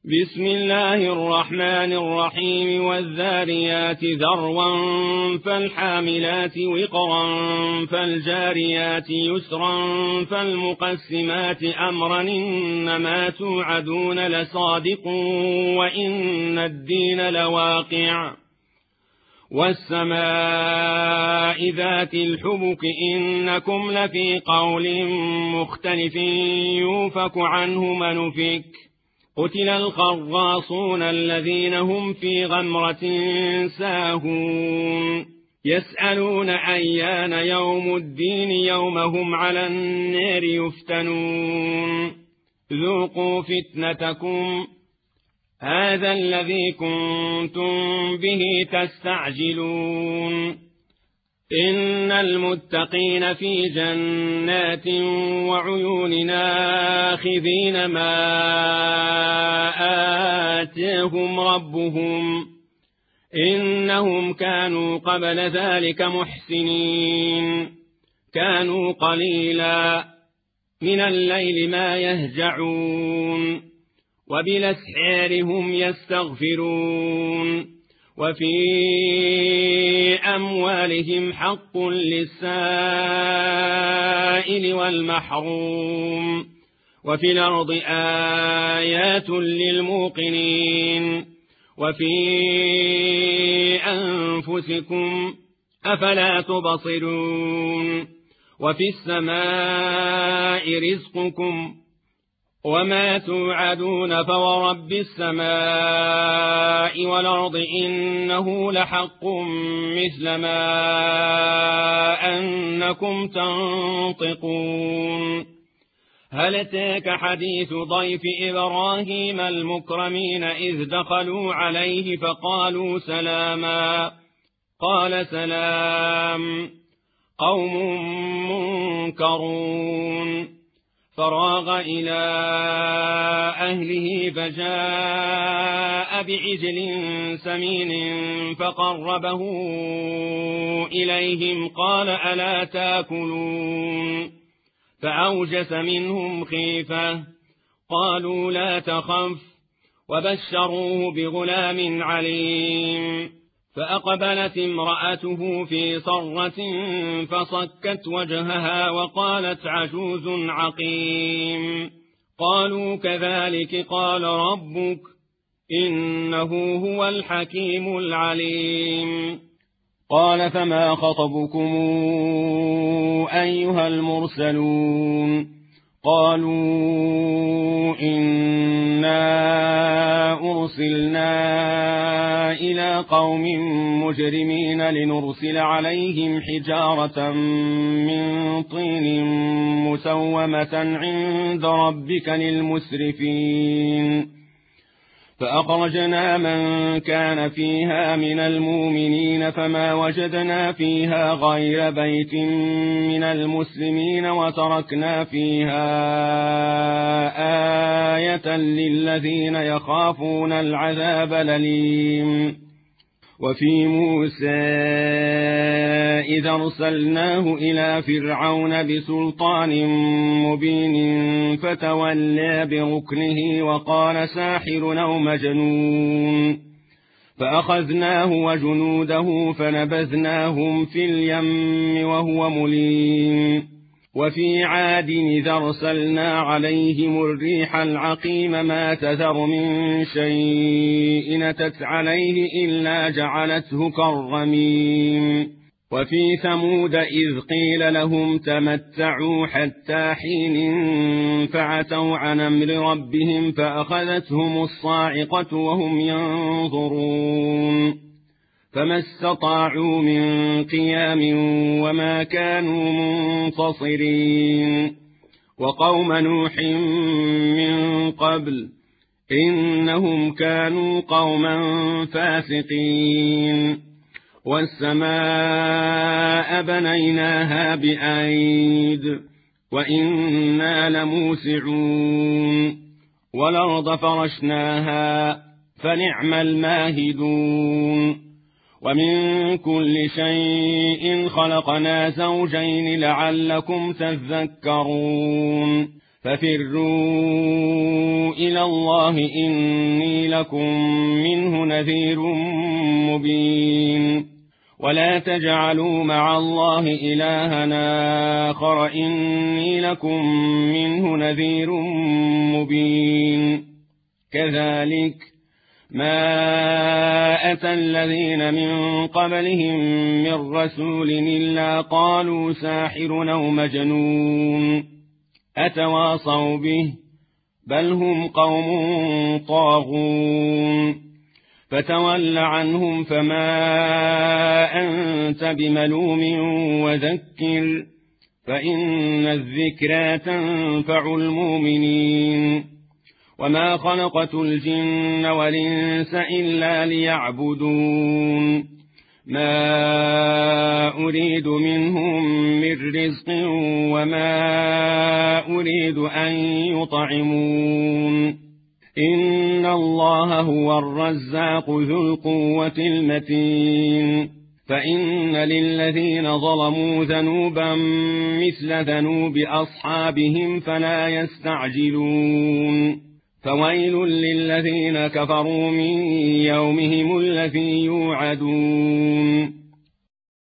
بسم الله الرحمن الرحيم والذاريات ذروا فالحاملات وقرا فالجاريات يسرا فالمقسمات أمرا إنما توعدون لصادق وإن الدين لواقع والسماء ذات الحبك إنكم لفي قول مختلف يوفك عنه من أفك قتل الخراصون الذين هم في غمرة ساهون يسألون أيان يوم الدين يوم هم على النار يفتنون ذوقوا فتنتكم هذا الذي كنتم به تستعجلون إن المتقين في جنات وعيون آخذين ما آتاهم ربهم إنهم كانوا قبل ذلك محسنين كانوا قليلا من الليل ما يهجعون وبالأسحار هم يستغفرون وفي أموالهم حق للسائل والمحروم وفي الأرض آيات للموقنين وفي أنفسكم أفلا تبصرون وفي السماء رزقكم وما توعدون فورب السماء والأرض إنه لحق مثل ما أنكم تنطقون هل أتاك حديث ضيف إبراهيم المكرمين إذ دخلوا عليه فقالوا سلاما قال سلام قوم منكرون فراغ إلى أهله فجاء بعجل سمين فقربه إليهم قال ألا تاكلون فأوجس منهم خيفة قالوا لا تخف وبشروه بغلام عليم فأقبلت امرأته في صرة فصكت وجهها وقالت عجوز عقيم قالوا كذلك قال ربك إنه هو الحكيم العليم قال فما خطبكم أيها المرسلون قالوا إنا أرسلنا إلى قوم مجرمين لنرسل عليهم حجارة من طين مسومة عند ربك للمسرفين فأخرجنا من كان فيها من المؤمنين فما وجدنا فيها غير بيت من المسلمين وتركنا فيها آية للذين يخافون العذاب الأليم وفي موسى إذا أرسلناه إلى فرعون بسلطان مبين فتولى بركنه وقال ساحر أو مجنون فأخذناه وجنوده فنبذناهم في اليم وهو مليم وفي عاد إذا أرسلنا عليهم الريح العقيم ما تذر من شيء أتت عليه إلا جعلته كالرميم وفي ثمود إذ قيل لهم تمتعوا حتى حين فعتوا عن أمر ربهم فأخذتهم الصاعقة وهم ينظرون فما استطاعوا من قيام وما كانوا منتصرين وقوم نوح من قبل إنهم كانوا قوما فاسقين والسماء بنيناها بأيد وإنا لموسعون والأرض فرشناها فنعم الماهدون ومن كل شيء خلقنا زوجين لعلكم تذكرون ففروا إلى الله إني لكم منه نذير مبين ولا تجعلوا مع الله إلها آخر إني لكم منه نذير مبين كذلك ما أتى الذين من قبلهم من رسول إلا قالوا ساحر أو مجنون أتواصوا به بل هم قوم طاغون فتول عنهم فما أنت بملوم وذكر فإن الذكرى تنفع المؤمنين وما خلقت الجن والإنس إلا ليعبدون ما أريد منهم من رزق وما أريد أن يطعمون إن الله هو الرزاق ذو القوة المتين فإن للذين ظلموا ذنوبا مثل ذنوب أصحابهم فلا يستعجلون فويل للذين كفروا من يومهم الذي يوعدون